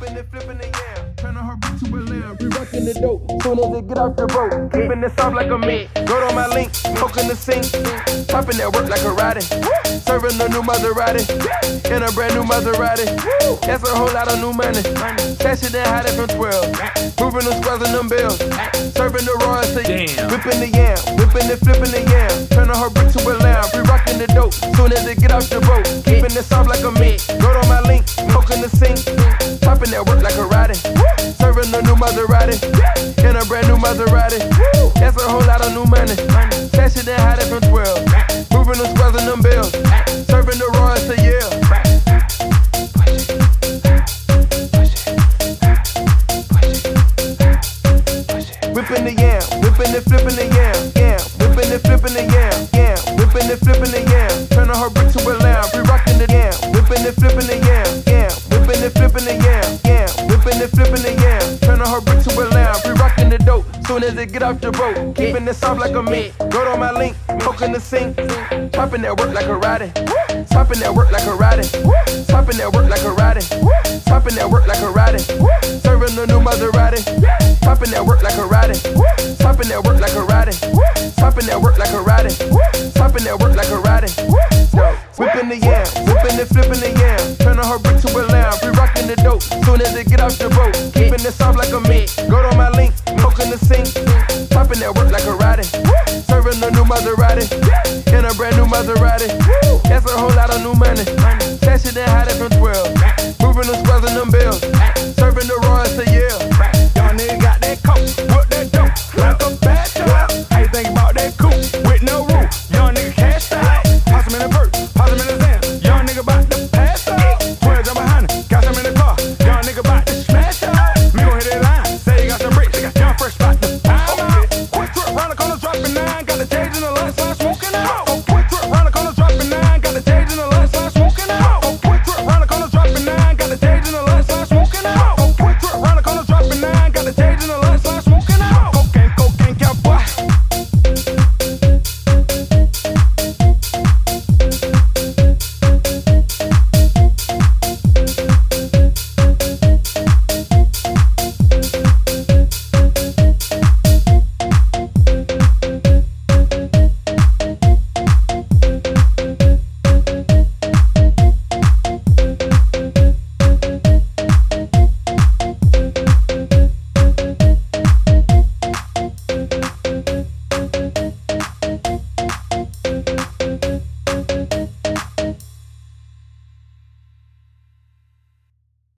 whipping and flipping the yam. Turning her bitch to a lamb. We rocking the dope. Soon as it get off the boat. Keeping it soft like a meat. Go to my link. Poking the sink. Popping that work like a Roddy. Serving a new Maserati. In a brand new Maserati. That's a whole lot of new money. Cash it and hide it from 12. Moving them squares and them bills. Serving the Royals to whipping the yam. Whipping and flipping the yam. Turning her bitch to a lamb. We rocking the dope. Soon as it get off the boat. Keeping it soft like a meat. Go to my link. Poking the sink. Popping that work like a Roddy. Serving a new Maserati. In a brand new Maserati. That's a whole lot of new money. Cash it and hide it from 12. Moving them squares and them bills. Serving the Royals to Yale. Whipping the yam, whipping and flipping the yam, yam, whipping and flipping the yam, yam, whipping and flipping the yam, turning her brick to a lamb, we rocking the yam, whipping and flipping the yam, yam, whipping and flipping the yam, yam, whipping and flipping the yam, turning her brick to a lamb, we rocking the dope. Soon as it get off the boat, keeping it soft like a meat. Go to my link, poking the sink, popping that work like a Roddy, popping that work like a Roddy, popping that work like a Roddy, popping that work like a Roddy, serving a new Maserati, popping that work like a Roddy, popping that work like a Roddy, popping that work like a Roddy, popping that work like a Roddy. Whipping the yam, whipping and flipping the yam, turning her brick to a lamb. We rocking the dope. Soon as it get off the boat, keeping it soft like a meat. Go to my link, poking the sink, popping that work like a Roddy, serving a new Maserati, in a brand new Maserati. That's a whole lot of new money. Cash it and hide it from 12. Moving them squares and them bills, serving the Royals to Yale. Y'all nigga got that coke, what that dope, like a bad child. How you think about that coupe with no roof? Young nigga cashed out, toss him in the purse, toss him in the sand. Young nigga about to pass out. 12 jump behind him, got him in the car. Young nigga about to smash.